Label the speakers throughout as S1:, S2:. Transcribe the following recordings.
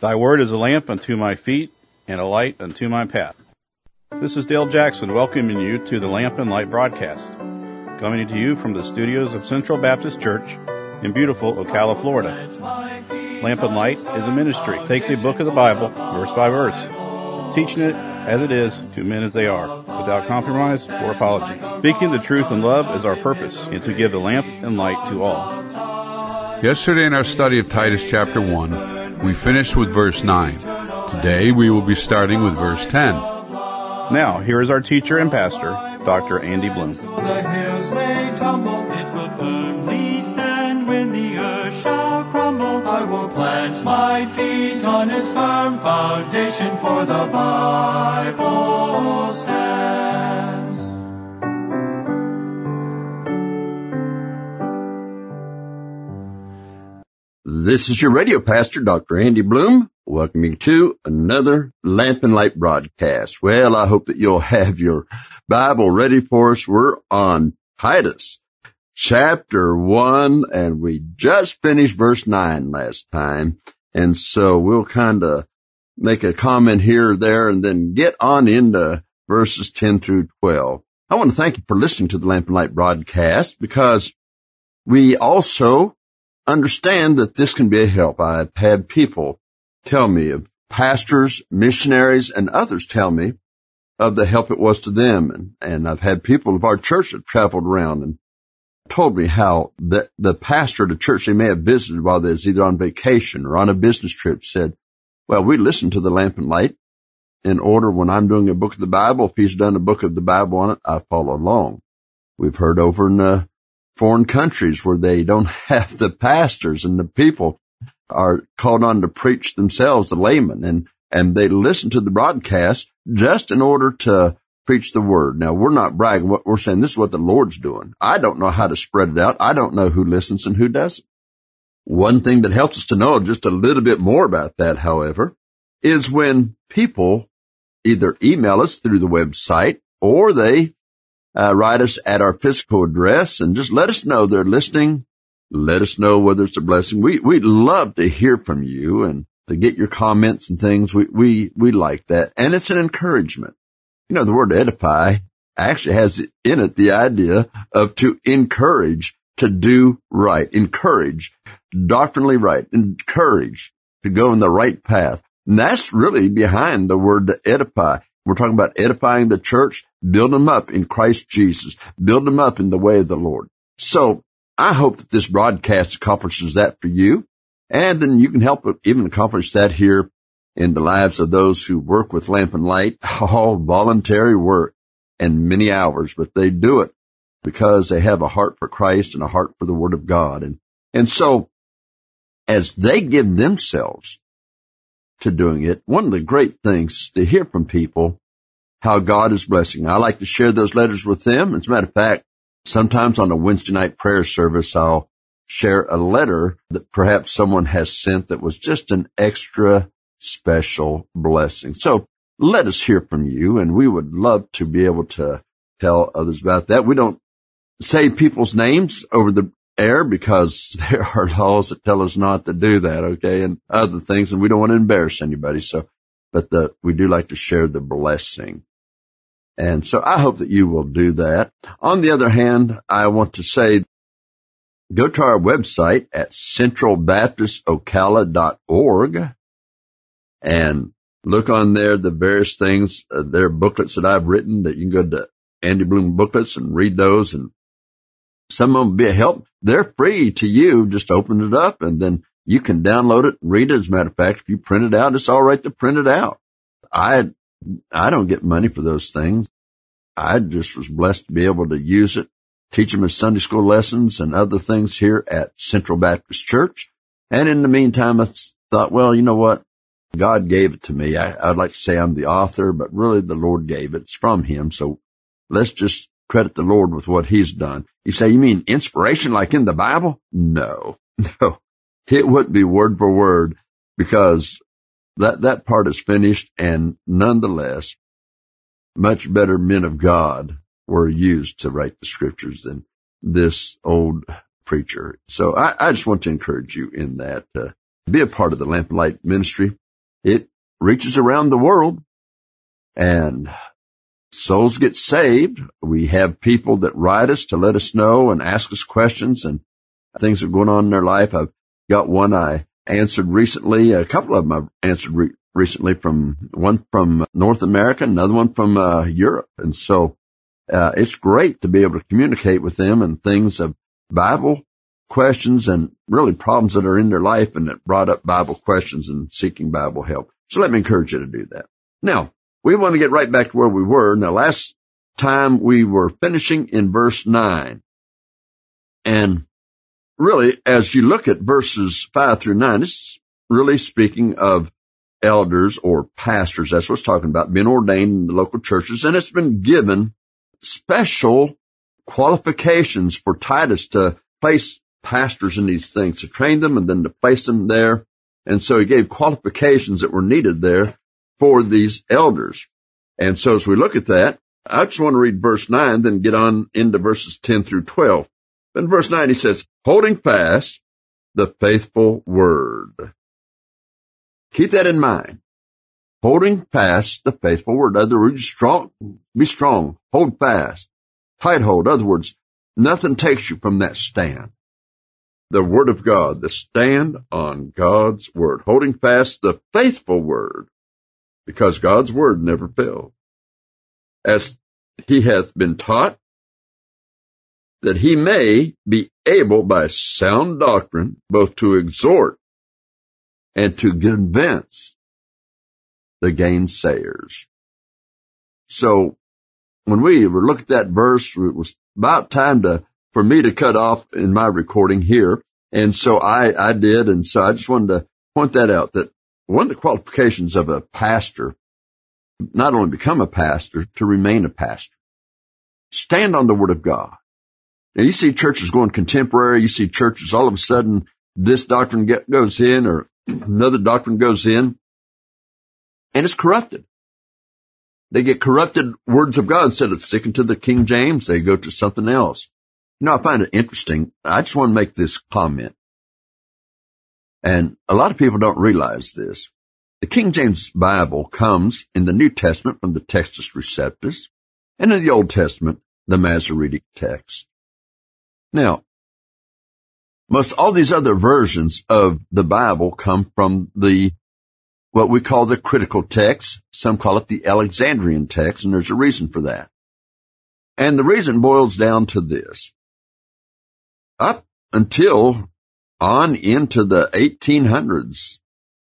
S1: Thy word is a lamp unto my feet and a light unto my path. This is Dale Jackson welcoming you to the Lamp and Light broadcast, coming to you from the studios of Central Baptist Church in beautiful Ocala, Florida. Lamp and Light is a ministry. It takes a book of the Bible, verse by verse, teaching it as it is to men as they are, without compromise or apology. Speaking the truth in love is our purpose, and to give the lamp and light to all.
S2: Yesterday in our study of Titus chapter 1, we finished with verse 9. Today we will be starting with verse 10.
S1: Now, here is our teacher and pastor, Dr. Andy Bloom.
S3: The hills may tumble,
S4: it will firmly stand when the earth shall crumble.
S3: I will plant my feet on its firm foundation, for the Bible stands.
S5: This is your radio pastor, Dr. Andy Bloom, welcoming you to another Lamp and Light broadcast. Well, I hope that you'll have your Bible ready for us. We're on Titus chapter 1, and we just finished verse 9 last time. And so we'll kind of make a comment here or there and then get on into verses 10 through 12. I want to thank you for listening to the Lamp and Light broadcast, because we also understand that this can be a help. I've had people tell me of pastors, missionaries, and others tell me of the help it was to them. And I've had people of our church that traveled around and told me how the pastor of the church they may have visited while they was either on vacation or on a business trip said, well, we listen to the Lamp and Light in order when I'm doing a book of the Bible. If he's done a book of the Bible on it, I follow along. We've heard over in foreign countries where they don't have the pastors and the people are called on to preach themselves, the laymen, and they listen to the broadcast just in order to preach the word. Now, we're not bragging. What we're saying, this is what the Lord's doing. I don't know how to spread it out. I don't know who listens and who doesn't. One thing that helps us to know just a little bit more about that, however, is when people either email us through the website or they write us at our physical address and just let us know they're listening. Let us know whether it's a blessing. We'd love to hear from you and to get your comments and things. We like that. And it's an encouragement. You know, the word edify actually has in it the idea of to encourage to do right, encourage, doctrinally right, encourage to go in the right path. And that's really behind the word to edify. We're talking about edifying the church, build them up in Christ Jesus, build them up in the way of the Lord. So I hope that this broadcast accomplishes that for you, and then you can help even accomplish that here in the lives of those who work with Lamp and Light. All voluntary work and many hours, but they do it because they have a heart for Christ and a heart for the Word of God. And so as they give themselves to doing it, one of the great things is to hear from people how God is blessing. I like to share those letters with them. As a matter of fact, sometimes on a Wednesday night prayer service, I'll share a letter that perhaps someone has sent that was just an extra special blessing. So let us hear from you, and we would love to be able to tell others about that. We don't say people's names over the air because there are laws that tell us not to do that, okay, and other things, and we don't want to embarrass anybody. So, but we do like to share the blessing. And so I hope that you will do that. On the other hand, I want to say, go to our website at centralbaptistocala.org and look on there, the various things. There are booklets that I've written that you can go to Andy Bloom booklets and read those, and some of them will be a help. They're free to you. Just open it up and then you can download it and read it. As a matter of fact, if you print it out, it's all right to print it out. I don't get money for those things. I just was blessed to be able to use it, teach them as Sunday school lessons and other things here at Central Baptist Church. And in the meantime, I thought, well, you know what? God gave it to me. I'd like to say I'm the author, but really the Lord gave it. It's from Him. So let's just credit the Lord with what He's done. You say, you mean inspiration like in the Bible? No. It wouldn't be word for word, because that part is finished, and nonetheless, much better men of God were used to write the scriptures than this old preacher. So I just want to encourage you in that, be a part of the Lamp and Light ministry. it reaches around the world and souls get saved. We have people that write us to let us know and ask us questions and things that are going on in their life. I've got one I answered recently. A couple of them I've answered recently, one from North America, another one from Europe. And so it's great to be able to communicate with them and things of Bible questions and really problems that are in their life and that brought up Bible questions and seeking Bible help. So let me encourage you to do that. Now, we want to get right back to where we were. Now, last time we were finishing in verse 9. And really, as you look at verses 5 through 9, it's really speaking of elders or pastors. That's what it's talking about, being ordained in the local churches. And it's been given special qualifications for Titus to place pastors in these things, to train them and then to place them there. And so he gave qualifications that were needed there for these elders. And so as we look at that, I just want to read verse 9, then get on into verses 10 through 12. In verse 9, he says, holding fast the faithful word. Keep that in mind. Holding fast the faithful word. In other words, be strong, hold fast, tight hold. In other words, nothing takes you from that stand. The word of God, the stand on God's word, holding fast the faithful word, because God's word never fails. As he hath been taught, that he may be able by sound doctrine both to exhort and to convince the gainsayers. So when we were looking at that verse, it was about time for me to cut off in my recording here. And so I did. And so I just wanted to point that out, that one of the qualifications of a pastor, not only become a pastor, to remain a pastor. Stand on the word of God. Now, you see churches going contemporary. You see churches all of a sudden, this doctrine goes in or another doctrine goes in, and it's corrupted. They get corrupted words of God. Instead of sticking to the King James, they go to something else. You know, I find it interesting. I just want to make this comment. And a lot of people don't realize this. The King James Bible comes in the New Testament from the Textus Receptus, and in the Old Testament, the Masoretic text. Now, most all these other versions of the Bible come from what we call the critical text. Some call it the Alexandrian text, and there's a reason for that. And the reason boils down to this. Up until on into the 1800s,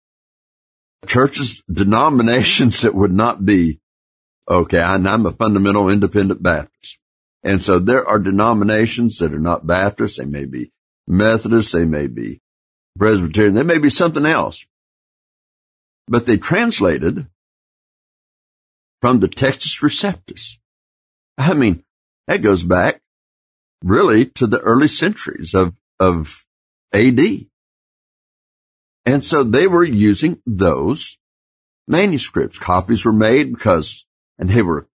S5: churches, denominations that would not be, okay, I'm a fundamental independent Baptist. And so there are denominations that are not Baptist. They may be Methodist, they may be Presbyterian, they may be something else. But they translated from the Textus Receptus. I mean, that goes back really to the early centuries of AD. And so they were using those manuscripts. Copies were made and they were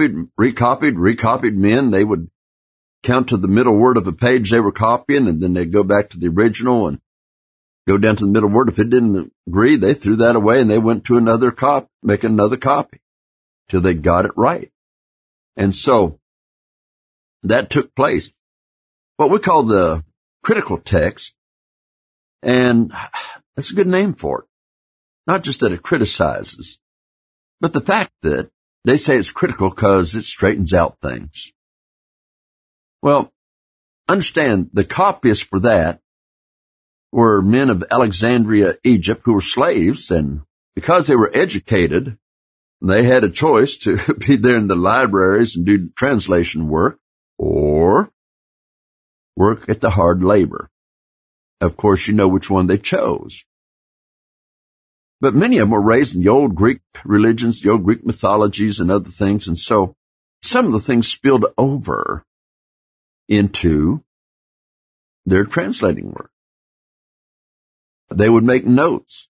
S5: recopied men. They would count to the middle word of a page they were copying, and then they'd go back to the original and go down to the middle word. If it didn't agree, they threw that away and they went to another copy, make another copy till they got it right. And so that took place. What we call the critical text, and that's a good name for it. Not just that it criticizes, but the fact that they say it's critical because it straightens out things. Well, understand the copyists for that were men of Alexandria, Egypt, who were slaves, and because they were educated, they had a choice to be there in the libraries and do translation work or work at the hard labor. Of course, you know which one they chose. But many of them were raised in the old Greek religions, the old Greek mythologies and other things, and so some of the things spilled over into their translating work. They would make notes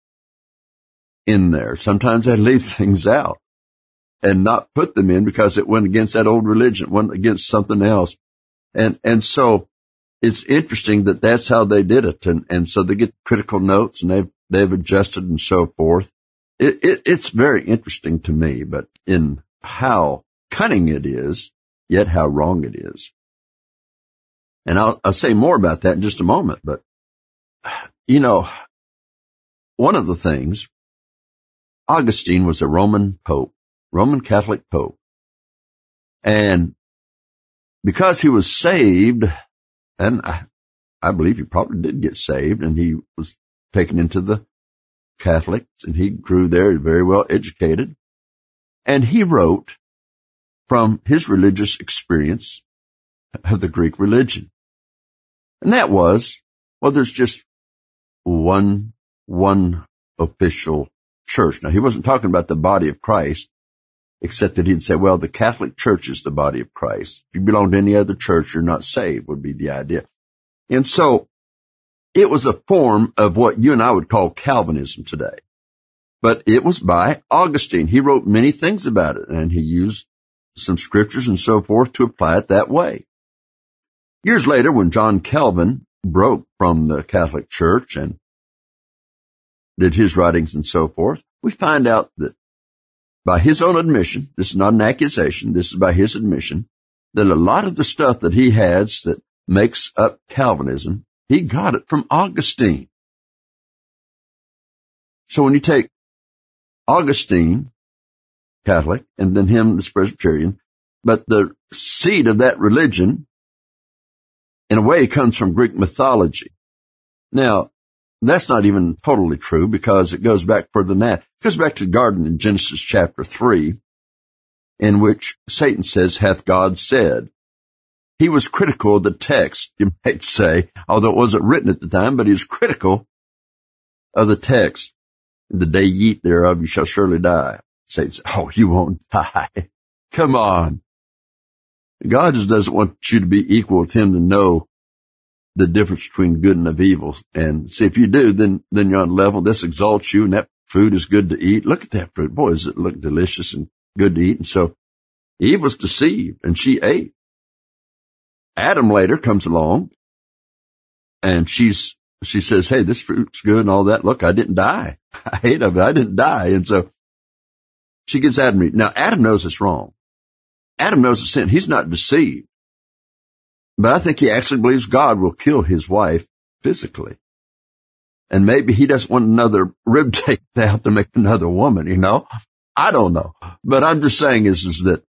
S5: in there. Sometimes they'd leave things out and not put them in because it went against that old religion, went against something else. And so it's interesting that that's how they did it. And so they get critical notes and they've adjusted and so forth. It's very interesting to me, but in how cunning it is, yet how wrong it is. And I'll say more about that in just a moment, but, one of the things, Augustine was a Roman Catholic Pope. And because he was saved, and I believe he probably did get saved, and he was taken into the Catholics, and he grew there, very well educated. And he wrote from his religious experience of the Greek religion. And that was, there's just one official church. Now, he wasn't talking about the body of Christ, except that he'd say, the Catholic Church is the body of Christ. If you belong to any other church, you're not saved, would be the idea. And so it was a form of what you and I would call Calvinism today. But it was by Augustine. He wrote many things about it, and he used some scriptures and so forth to apply it that way. Years later, when John Calvin broke from the Catholic Church and did his writings and so forth, we find out that by his own admission, this is not an accusation, this is by his admission, that a lot of the stuff that he has that makes up Calvinism, he got it from Augustine. So when you take Augustine, Catholic, and then him, the Presbyterian, but the seed of that religion, in a way, comes from Greek mythology. Now, that's not even totally true because it goes back further than that. It goes back to the garden in Genesis chapter 3, in which Satan says, hath God said. He was critical of the text, you might say, although it wasn't written at the time, but he was critical of the text. The day ye eat thereof, you shall surely die. Satan said, you won't die. Come on. God just doesn't want you to be equal with him to know the difference between good and of evil. And see, if you do, then you're on level. This exalts you, and that food is good to eat. Look at that fruit. Boy, does it look delicious and good to eat. And so Eve was deceived, and she ate. Adam later comes along, and she says, hey, this fruit's good and all that. Look, I didn't die. I ate of it. I didn't die. And so she gets Adam to eat. Now, Adam knows it's wrong. Adam knows it's sin. He's not deceived. But I think he actually believes God will kill his wife physically. And maybe he doesn't want another rib taken out to make another woman, I don't know. But I'm just saying is that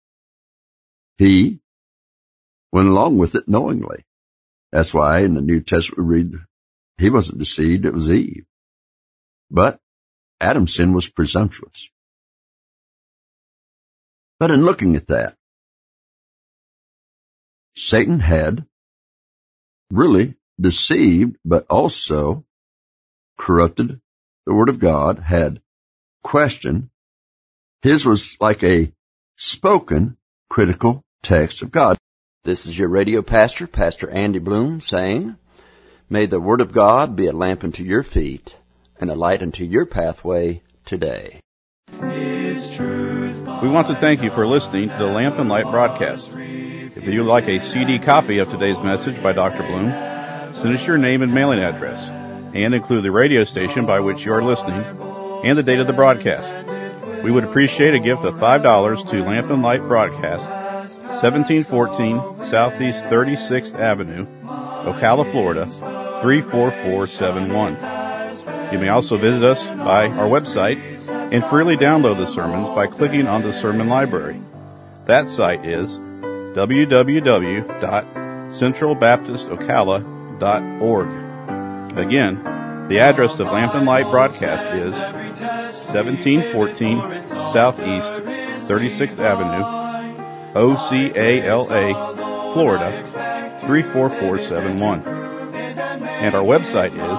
S5: he went along with it knowingly. That's why in the New Testament we read he wasn't deceived, it was Eve. But Adam's sin was presumptuous. But in looking at that, Satan had really deceived, but also corrupted the Word of God, had questioned. His was like a spoken, critical text of God. This is your radio pastor, Pastor Andy Bloom, saying, may the Word of God be a lamp unto your feet and a light unto your pathway today.
S1: We want to thank you for listening to the Lamp and Light broadcast. If you would like a CD copy of today's message by Dr. Bloom, send us your name and mailing address, and include the radio station by which you are listening and the date of the broadcast. We would appreciate a gift of $5 to Lamp and Light Broadcast, 1714 Southeast 36th Avenue, Ocala, Florida, 34471. You may also visit us by our website and freely download the sermons by clicking on the sermon library. That site is www.centralbaptistocala.org. Again, the address of Lamp and Light Broadcast is 1714 Southeast 36th Avenue, Ocala, Florida, 34471. And our website is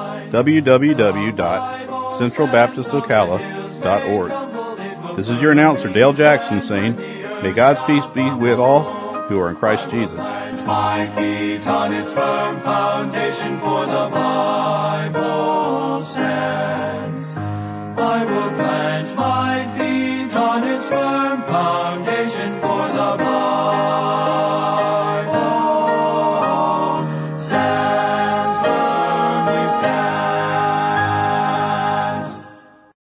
S1: www.centralbaptistocala.org. This is your announcer, Dale Jackson, saying, may God's peace be with all who are in Christ Jesus.
S3: My feet on its firm foundation, for the Bible stands. I will plant my feet on its firm foundation, for the Bible